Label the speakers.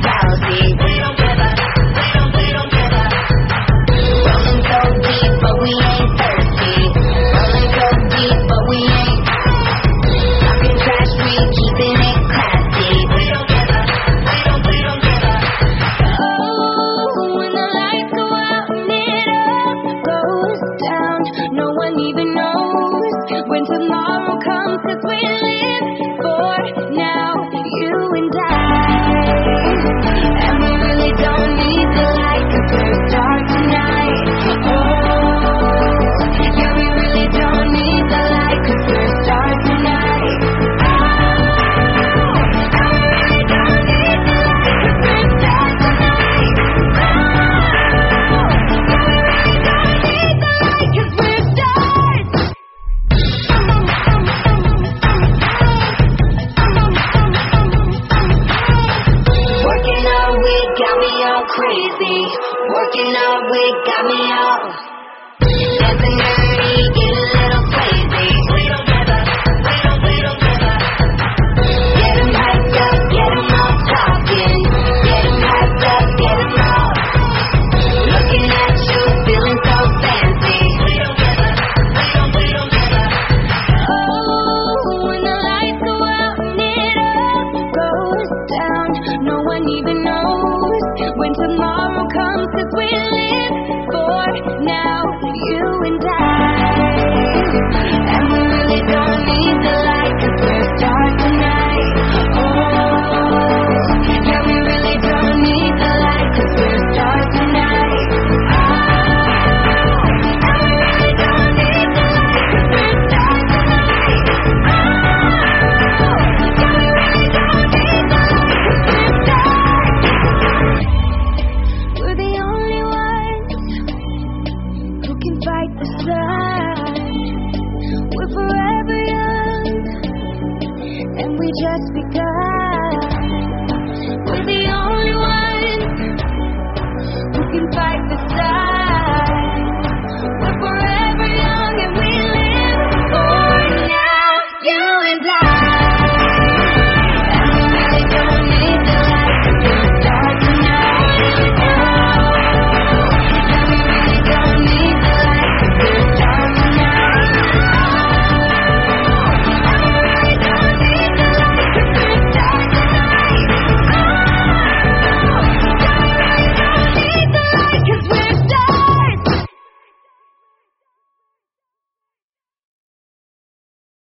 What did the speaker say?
Speaker 1: lousy. We don't give up, we don't give up. Rolling so deep, but we ain't thirsty. Rolling so deep, but we ain't talking trash, we keeping it classy. We don't give up, we don't give up. Oh, when the lights go out and it all goes down, no one even knows when tomorrow comes, 'cause we live for now, you and I. And we really don't need the light, 'cause we're a star tonight. Oh, yeah, we really don't need the light, 'cause we're a star tonight. Oh, and we really don't need the light, 'cause we're a star tonight. Oh, yeah, we really don't need the light, 'cause we're stars. Working all week got me all crazy. Working all week got me all dancing dirty.